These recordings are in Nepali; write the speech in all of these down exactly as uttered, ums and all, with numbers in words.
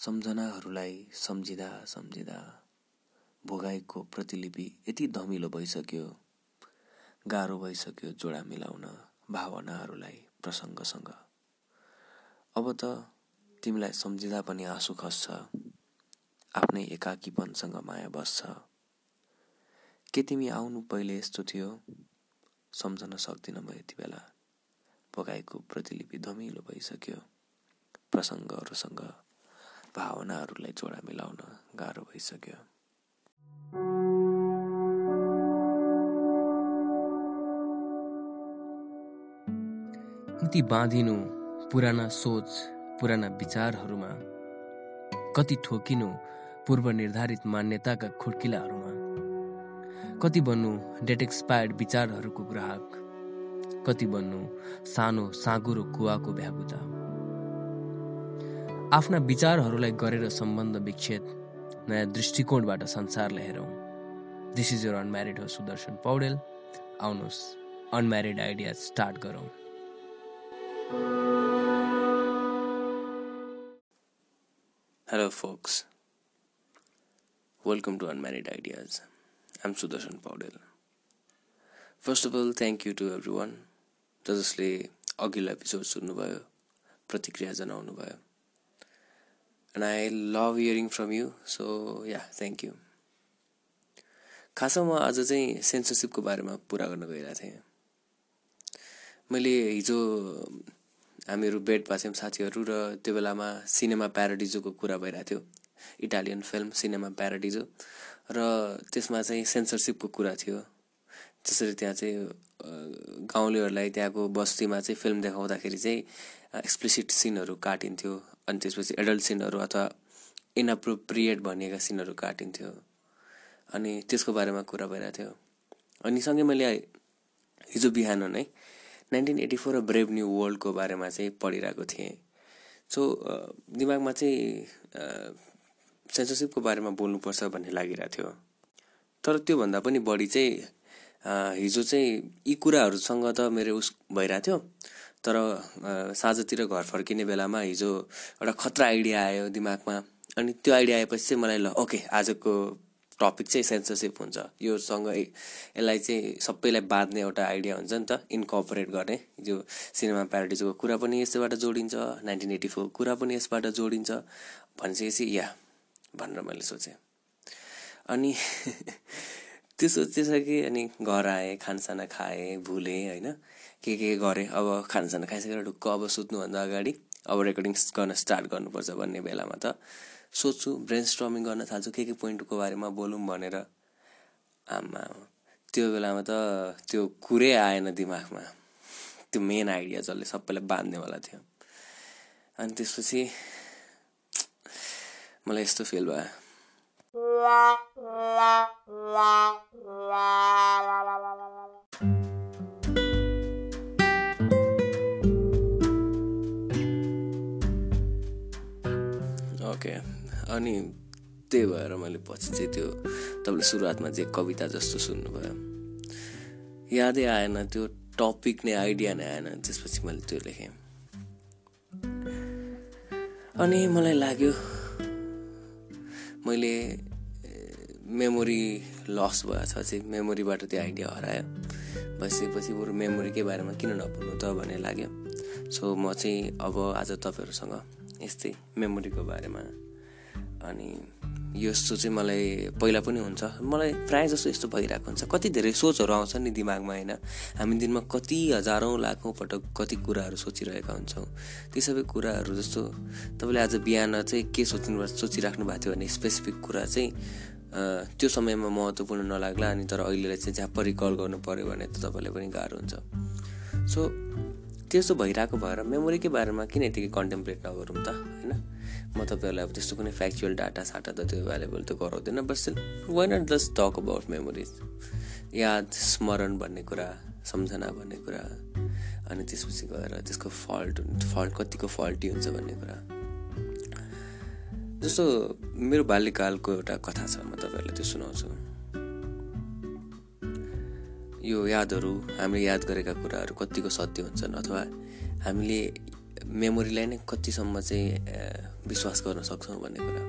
सम्झनाहरूलाई सम्झिँदा सम्झिँदा भोगाइको प्रतिलिपि यति धमिलो भइसक्यो, गाह्रो भइसक्यो जोडा मिलाउन भावनाहरूलाई प्रसङ्गसँग। अब त तिमीलाई सम्झिँदा पनि आँसु खस्छ, आफ्नै एकाकीपनसँग माया बस्छ। के तिमी आउनु पहिले यस्तो थियो? सम्झन सक्दिन म यति बेला, भोगाइको प्रतिलिपि धमिलो भइसक्यो, प्रसङ्गहरूसँग भावनाहरूलाई जोडा मिलाउन गाह्रो भइसक्यो। कति बाँधिनु पुराना सोच पुराना विचारहरूमा, कति ठोकिनु पूर्व निर्धारित मान्यताका खुड्किलाहरूमा, कति बन्नु डेट एक्सपायर्ड विचारहरूको ग्राहक, कति बन्नु सानो साँगुरो कुवाको भ्यागुता। आफ्ना विचारहरूलाई गरेर सम्बन्ध विच्छेद, नयाँ दृष्टिकोणबाट संसारलाई हेरौँ। दिस इज योर अनम्यारिड हो सुदर्शन पौडेल। आउनुहोस् अनम्यारिड आइडिया स्टार्ट गरौँ। Hello folks, welcome to Unmarried Ideas. I'm Sudarshan Paudel. First of all, thank you to everyone जसले अघिल्लो एपिसोड सुन्नुभयो, प्रतिक्रिया जनाउनु भयो। And I love hearing from you, so yeah, thank you. खासमा म आज चाहिँ सेन्सरसिपको बारेमा कुरा गर्न गइरहेको थिएँ। मैले हिजो हामीहरू बेड पासेम साथीहरू र त्यो बेलामा सिनेमा प्याराडिजोको कुरा भइरहेको थियो, इटालियन फिल्म सिनेमा प्याराडिजो, र त्यसमा चाहिँ सेन्सरसिपको कुरा थियो। जसरी त्यहाँ चाहिँ गाउँलेहरूलाई त्यहाँको बस्तीमा चाहिँ फिल्म देखाउँदाखेरि चाहिँ एक्सप्लिसिट सिनहरू काटिन्थ्यो, अनि त्यसपछि एडल्ट सिनहरू अथवा इनएप्रोप्रिएट भनिएका सिनहरू काटिन्थ्यो, अनि त्यसको बारेमा कुरा भइरहेको थियो। अनि सँगै मैले हिजो बिहान नै नाइन्टिन एटी फोर र ब्रेभ न्यू वर्ल्डको बारेमा चाहिँ पढिरहेको थिएँ। सो दिमागमा चाहिँ सेन्सरसिपको बारेमा बोल्नुपर्छ भन्ने लागिरहेको थियो। तर त्योभन्दा पनि बढी चाहिँ हिजो चाहिँ यी कुराहरूसँग त मेरो उस भइरहेको थियो, तर साँझतिर घर फर्किने बेलामा हिजो एउटा खतरा आइडिया आयो दिमागमा। अनि त्यो आइडिया आएपछि चाहिँ मलाई ल ओके आजको टपिक चाहिँ सेन्सरसिप हुन्छ, योसँग यसलाई चाहिँ सबैलाई बाँध्ने एउटा आइडिया हुन्छ नि त, इन्कर्पोरेट गर्ने। यो सिनेमा प्याराडिजोको कुरा पनि यसबाट जोडिन्छ, नाइन्टिन एटी फोर कुरा पनि यसबाट जोडिन्छ भनिसकेपछि या भनेर मैले सोचेँ। अनि त्यो सोचिसकेँ, अनि घर आएँ, खानासाना खाएँ, भुलेँ होइन, के के गरेँ। अब खानासाना खाइसकेर ढुक्क अब सुत्नुभन्दा अगाडि अब रेकर्डिङ गर्न स्टार्ट गर्नुपर्छ भन्ने बेलामा त सोच्छु, ब्रेन स्ट्रमिङ गर्न थाल्छु, के के पोइन्टको बारेमा बोलौँ भनेर। आमा त्यो बेलामा त त्यो कुरै आएन दिमागमा, त्यो मेन आइडिया जसले सबैलाई बाँध्नेवाला थियो। अनि त्यसपछि मलाई यस्तो फिल भयो, ओके। अनि त्यही भएर मैले पछि चाहिँ त्यो तपाईँले सुरुवातमा चाहिँ कविता जस्तो सुन्नुभयो, यादै आएन, त्यो टपिक नै आइडिया नै आएन। त्यसपछि मैले त्यो लेखेँ। अनि मलाई लाग्यो मैले मेमोरी लस भएछ चाहिँ, मेमोरीबाट त्यो आइडिया हरायो भइसकेपछि बरु मेमोरीकै बारेमा किन नभन्नु त भन्ने लाग्यो। सो म चाहिँ अब आज तपाईँहरूसँग यस्तै मेमोरीको बारेमा, अनि यस्तो चाहिँ मलाई पहिला पनि हुन्छ, मलाई प्रायः जस्तो यस्तो भइरहेको हुन्छ। कति धेरै सोचहरू आउँछ नि दिमागमा होइन, हामी दिनमा कति हजारौँ लाखौँ पटक कति कुराहरू सोचिरहेका हुन्छौँ। ती सबै कुराहरू जस्तो तपाईँले आज बिहान चाहिँ के सोच्नु सोचिराख्नु भएको थियो भने स्पेसिफिक कुरा चाहिँ त्यो समयमा महत्त्वपूर्ण नलाग्ला, अनि तर अहिलेलाई चाहिँ झ्याप्प रिकल गर्नु पऱ्यो भने त तपाईँलाई पनि गाह्रो हुन्छ। सो त्यस्तो भइरहेको भएर मेमोरीकै बारेमा किन यतिकै कन्टेम्प्लेट नगरौँ त होइन। म तपाईँहरूलाई अब त्यस्तो कुनै फ्याक्चुअल डाटा साटा त त्यो एभाइलेबल त गराउँदैन, but still why not just talk about memories, याद स्मरण भन्ने कुरा, सम्झना भन्ने कुरा, अनि त्यसपछि गएर त्यसको फल्ट फल्ट कतिको फल्टी हुन्छ भन्ने कुरा। जस्तो मेरो बाल्यकालको एउटा कथा छ, म तपाईँहरूलाई त्यो सुनाउँछु। यो यादहरू, हामीले याद गरेका कुराहरू कतिको सत्य हुन्छन्, अथवा हामीले मेमोरीलाई नै कतिसम्म चाहिँ विश्वास गर्न सक्छौँ भन्ने कुरा।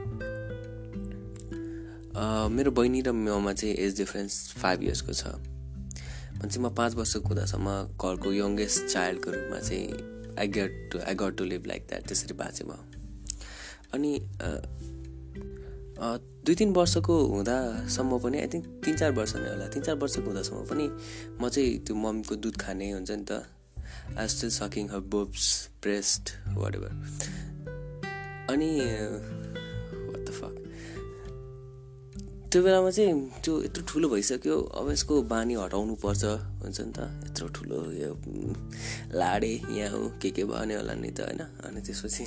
मेरो बहिनी र ममा चाहिँ एज डिफरेन्स फाइभ इयर्सको छ भने चाहिँ म पाँच वर्षको हुँदासम्म घरको यङ्गेस्ट चाइल्डको रूपमा चाहिँ I get to I got to live like that, त्यसरी बाँचेँ म। अनि दुई तिन वर्षको हुँदासम्म पनि आई थिङ्क तिन चार वर्ष नै होला, तिन चार वर्षको हुँदासम्म पनि म चाहिँ त्यो मम्मीको दुध खाने हुन्छ नि त, I still sucking her boobs breast whatever. अनि वाट द फक, त्यो बेलामा चाहिँ त्यो यत्रो ठुलो भइसक्यो, अब यसको बानी हटाउनु पर्छ हुन्छ नि त, यत्रो ठुलो यो लाडे यहाँ हो के के भन्यो होला नि त होइन। अनि त्यसपछि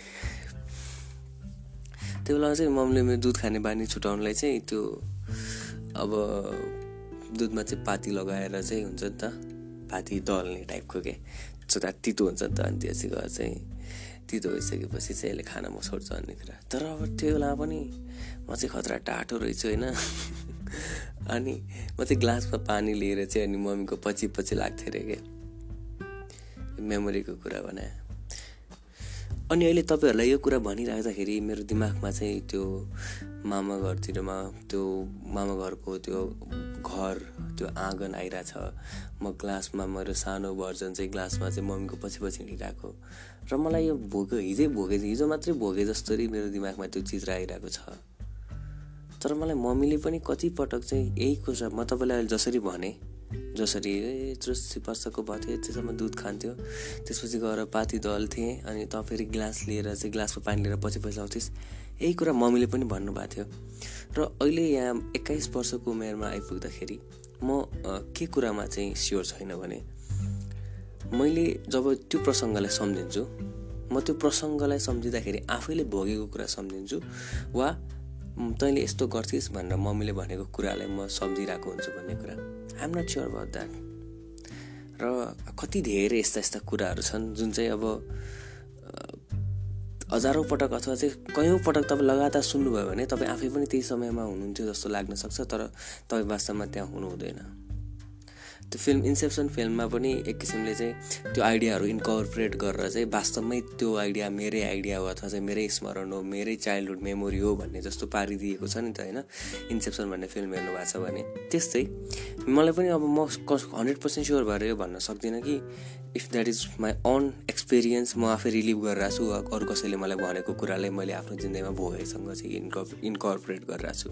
त्यो बेलामा चाहिँ मम्मीले मेरो दुध खाने बानी छुटाउनुलाई चाहिँ त्यो अब दुधमा चाहिँ पाती लगाएर चाहिँ हुन्छ नि त, पाती दल्ने टाइपको के छोटा तितो हुन्छ नि त, अनि त्यसै गएर चाहिँ तितो भइसकेपछि चाहिँ यसले खाना म छोड्छ भन्ने कुरा। तर अब त्यो बेलामा पनि म चाहिँ खतरा टाटो रहेछु होइन। अनि म चाहिँ ग्लासमा पानी लिएर चाहिँ अनि मम्मीको पछि पछि लाग्थेँ अरे के, मेमोरीको कुरा भने। अनि अहिले तपाईँहरूलाई यो कुरा भनिराख्दाखेरि मेरो दिमागमा चाहिँ त्यो मामा घरतिरमा त्यो मामा घरको त्यो घर त्यो आँगन आइरहेछ, म ग्लासमा मेरो सानो भर्जन चाहिँ ग्लासमा चाहिँ मम्मीको पछि पछि हिँडिरहेको, र मलाई यो भोगे हिजै भोगे हिजो मात्रै भोगे जस्तरी मेरो दिमागमा त्यो चित्र आइरहेको छ। तर मलाई मम्मीले पनि कतिपटक चाहिँ यही कुरा म तपाईँलाई अहिले जसरी भने, जसरी यत्रो वर्षको भएको थियो यतिसम्म दुध खान्थ्यो, त्यसपछि गएर पाती दल्थेँ, अनि त फेरि ग्लास लिएर चाहिँ ग्लासमा पानी लिएर पछि पछि आउँथिस्, यही कुरा मम्मीले पनि भन्नुभएको थियो। र अहिले यहाँ एक्काइस वर्षको उमेरमा आइपुग्दाखेरि म के कुरामा चाहिँ स्योर छैन भने, मैले जब त्यो प्रसङ्गलाई सम्झिन्छु, म त्यो प्रसङ्गलाई सम्झिँदाखेरि आफैले भोगेको कुरा सम्झिन्छु, वा तैँले यस्तो गर्थिस् भनेर मम्मीले भनेको कुरालाई म सम्झिरहेको हुन्छु भन्ने कुरा। I am not sure about that. र कति धेरै यस्ता यस्ता कुराहरू छन् जुन चाहिँ अब हजारौँ पटक अथवा चाहिँ कयौँ पटक तपाईँ लगातार सुन्नुभयो भने तपाईँ आफै पनि त्यही समयमा हुनुहुन्थ्यो जस्तो लाग्न सक्छ, तर तपाईँ वास्तवमा त्यहाँ हुनु हुँदैन। त्यो फिल्म इन्सेप्सन फिल्ममा पनि एक किसिमले चाहिँ त्यो आइडियाहरू इन्कर्पोरेट गरेर चाहिँ वास्तवमै त्यो आइडिया मेरै आइडिया हो अथवा चाहिँ मेरै स्मरण हो, मेरै चाइल्डहुड मेमोरी हो भन्ने जस्तो पारिदिएको छ नि त होइन, इन्सेप्सन भन्ने फिल्म हेर्नु भएको छ भने। त्यस्तै मलाई पनि अब म हन्ड्रेड पर्सेन्ट स्योर भएर यो भन्न सक्दिनँ कि if that is my own experience, म आफै रिलिभ गरिरहेको छु, अरू कसैले मलाई भनेको कुरालाई मैले आफ्नो जिन्दगीमा भोगेसँग चाहिँ इन्कर्प इन्कर्पोरेट गरिरहेको छु।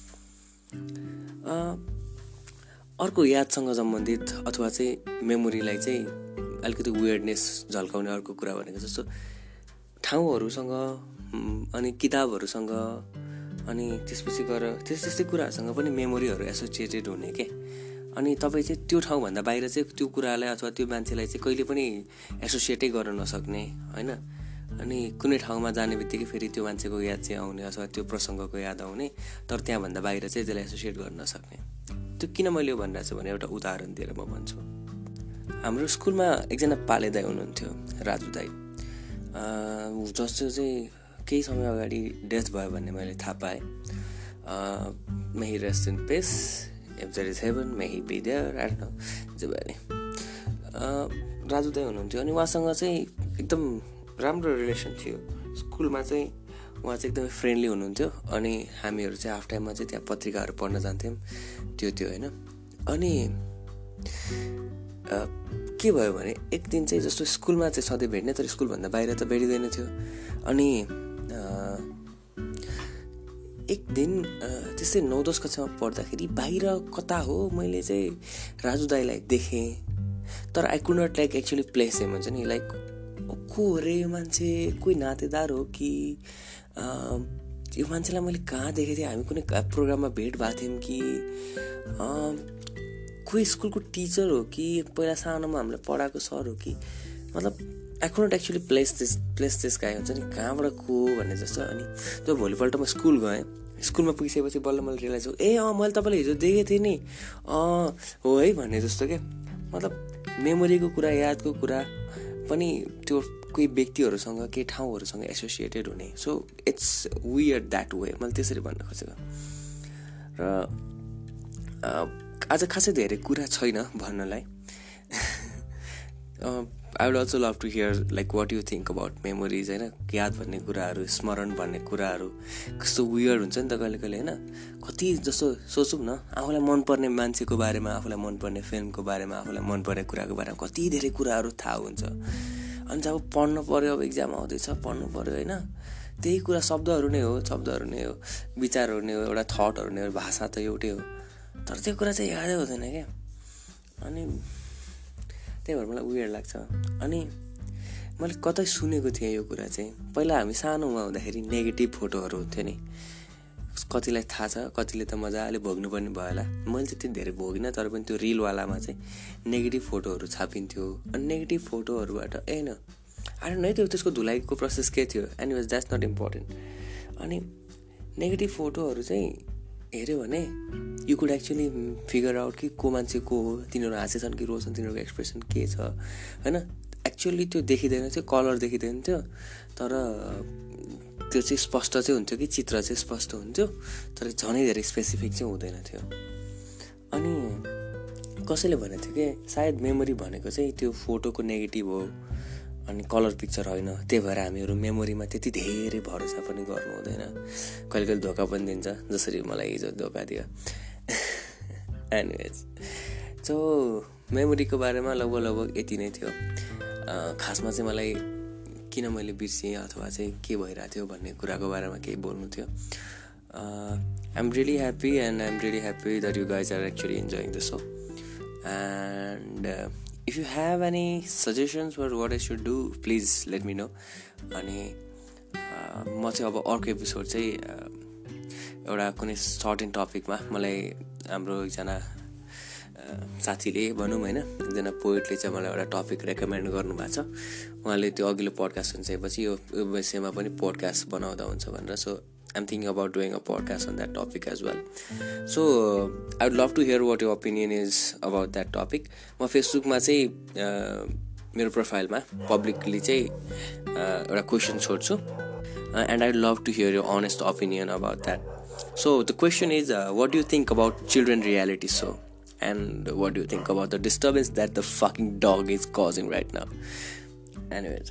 अर्को यादसँग सम्बन्धित अथवा चाहिँ मेमोरीलाई चाहिँ अलिकति वियर्डनेस झल्काउने अर्को कुरा भनेको जस्तो ठाउँहरूसँग अनि किताबहरूसँग अनि त्यसपछि गएर त्यस त्यस्तै कुराहरूसँग पनि मेमोरीहरू एसोसिएटेड हुने के। अनि तपाईँ चाहिँ त्यो ठाउँभन्दा बाहिर चाहिँ त्यो कुरालाई अथवा त्यो मान्छेलाई चाहिँ कहिले पनि एसोसिएटै गर्न नसक्ने होइन। अनि कुनै ठाउँमा जाने बित्तिकै फेरि त्यो मान्छेको याद चाहिँ आउने अथवा त्यो प्रसङ्गको याद आउने, तर त्यहाँभन्दा बाहिर चाहिँ त्यसलाई एसोसिएट गर्न नसक्ने। त्यो किन मैले यो भनिरहेको छु भने एउटा उदाहरण दिएर म भन्छु। हाम्रो स्कुलमा एकजना पाले दाई हुनुहुन्थ्यो, राजु दाई, जस्तो चाहिँ केही समय अगाडि डेथ भयो भन्ने मैले थाहा पाएँ। May he rest in peace, if there is heaven may he be there, I don't know, जे भयो नि। राजु दाई हुनुहुन्थ्यो अनि उहाँसँग चाहिँ एकदम राम्रो रिलेसन थियो। स्कुलमा चाहिँ उहाँ चाहिँ एकदमै फ्रेन्डली हुनुहुन्थ्यो। अनि हामीहरू चाहिँ हाफ टाइममा चाहिँ त्यहाँ पत्रिकाहरू पढ्न जान्थ्यौँ, त्यो त्यो होइन। अनि के भयो भने एक दिन चाहिँ जस्तो स्कुलमा चाहिँ सधैँ भेट्ने, तर स्कुलभन्दा बाहिर त भेटिँदैन थियो। अनि एक दिन त्यस्तै नौ दस कक्षामा पढ्दाखेरि बाहिर कता हो मैले चाहिँ राजु दाईलाई देखेँ, तर I could not like actually place him, हुन्छ नि, लाइक को रे यो मान्छे, कोही नातेदार हो कि यो मान्छेलाई मैले कहाँ देखेको थिएँ, हामी कुनै प्रोग्राममा भेट भएको थियौँ कि कोही स्कुलको टिचर हो कि पहिला सानोमा हामीलाई पढाएको सर हो कि, मतलब I could not actually place this place this guy, हुन्छ नि, कहाँबाट को भन्ने जस्तो। अनि त्यो भोलिपल्ट म स्कुल गएँ, स्कुलमा पुगिसकेपछि बल्ल मैले रियलाइज हो, ए अँ मैले तपाईँलाई हिजो देखेको थिएँ नि, अँ हो है भन्ने जस्तो क्या। मतलब मेमोरीको कुरा, यादको कुरा पनि त्यो कोही व्यक्तिहरूसँग केही ठाउँहरूसँग एसोसिएटेड हुने। So it's weird that way, मैले त्यसरी भन्न खोजेको। र आज खासै धेरै कुरा छैन भन्नलाई। I would also love to hear like what you think about memories होइन, याद भन्ने कुराहरू, स्मरण भन्ने कुराहरू कस्तो वियर्ड हुन्छ नि त कहिले कहिले होइन. कति जस्तो सोचौँ न, आफूलाई मनपर्ने मान्छेको बारेमा, आफूलाई मनपर्ने फिल्मको बारेमा, आफूलाई मनपर्ने कुराको बारेमा कति धेरै कुराहरू थाहा हुन्छ. अनि जब पढ्नु पऱ्यो, अब इक्जाम आउँदैछ, पढ्नु पऱ्यो होइन, त्यही कुरा शब्दहरू नै हो, शब्दहरू नै हो, विचारहरू नै हो, एउटा थटहरू नै हो, भाषा त एउटै हो, तर त्यो कुरा चाहिँ यादै हुँदैन क्या. अनि त्यही भएर मलाई वियर्ड लाग्छ. अनि मैले कतै सुनेको थिएँ यो कुरा चाहिँ, पहिला हामी सानोमा हुँदाखेरि नेगेटिभ फोटोहरू हुन्थ्यो नि. कतिलाई थाहा छ, कतिले त मजाले भोग्नु पनि भयो होला. मैले चाहिँ त्यो धेरै भोगिनँ, तर पनि त्यो रिलवालामा चाहिँ नेगेटिभ फोटोहरू छापिन्थ्यो. अनि नेगेटिभ फोटोहरूबाट ए न आई डोन्ट नो त्यो त्यसको धुलाइको प्रोसेस के थियो, एनिवेज द्याट्स नट इम्पोर्टेन्ट. अनि नेगेटिभ फोटोहरू चाहिँ हेऱ्यो भने you could actually figure out कि को मान्छे को हो, तिनीहरू हाँसेछन् कि रोछन्, तिनीहरूको एक्सप्रेसन के छ होइन. एक्चुअली त्यो देखिँदैन थियो, कलर देखिँदैन थियो, तर त्यो चाहिँ स्पष्ट चाहिँ हुन्थ्यो कि चित्र चाहिँ स्पष्ट हुन्थ्यो, तर झनै धेरै स्पेसिफिक चाहिँ हुँदैन थियो. अनि कसैले भनेको थियो कि सायद मेमोरी भनेको चाहिँ त्यो फोटोको नेगेटिभ हो अनि कलर पिक्चर होइन, त्यही भएर हामीहरू मेमोरीमा त्यति धेरै भरोसा पनि गर्नु हुँदैन, कहिले कहिले धोका पनि दिन्छ, जसरी मलाई हिजो धोका दियो. एनिवेज सो मेमोरीको बारेमा लगभग लगभग यति नै थियो. खासमा चाहिँ मलाई किन मैले बिर्सेँ अथवा चाहिँ के भइरहेको थियो भन्ने कुराको बारेमा केही बोल्नु थियो. I am really happy and I am really happy that you guys are actually enjoying the show. And if you have any suggestions for what I should do please let me know. अनि म चाहिँ अब अर्को एपिसोड चाहिँ एउटा कुनै सर्टेन टपिकमा, मलाई हाम्रो एकजना साथीले भनौँ होइन, एकजना पोइटले चाहिँ मलाई एउटा टपिक रेकमेन्ड गर्नुभएको छ. उहाँले त्यो अघिल्लो पोडकास्ट सुनिसकेपछि यो विषयमा पनि पोडकास्ट बनाउँदा हुन्छ भनेर. So I am thinking about doing a podcast on that topic as well. So I would love to hear what your opinion is about that topic. म फेसबुकमा चाहिँ मेरो प्रोफाइलमा पब्लिकली चाहिँ एउटा क्वेसन छोड्छु, and I would love to hear your honest opinion about that. So the question is, uh, what do you think about children reality show? And what do you think about the disturbance that the fucking dog is causing right now? Anyways.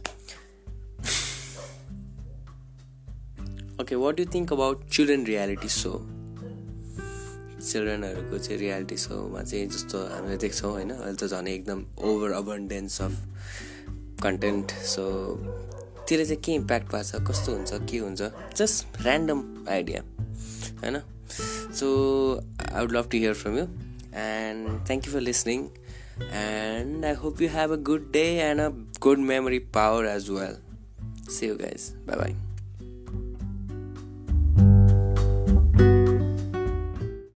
Okay, what do you think about children reality show? चिल्ड्रेनहरूको चाहिँ रियालिटी सोमा चाहिँ जस्तो हामीले देख्छौँ होइन, अहिले त झन् एकदम over abundance of content. So त्यसले चाहिँ के इम्प्याक्ट पार्छ, कस्तो हुन्छ, के हुन्छ, जस्ट ऱ्यान्डम आइडिया होइन. So I would love to hear from you and thank you for listening and I hope you have a good day and a good memory power as well. See you guys, bye by.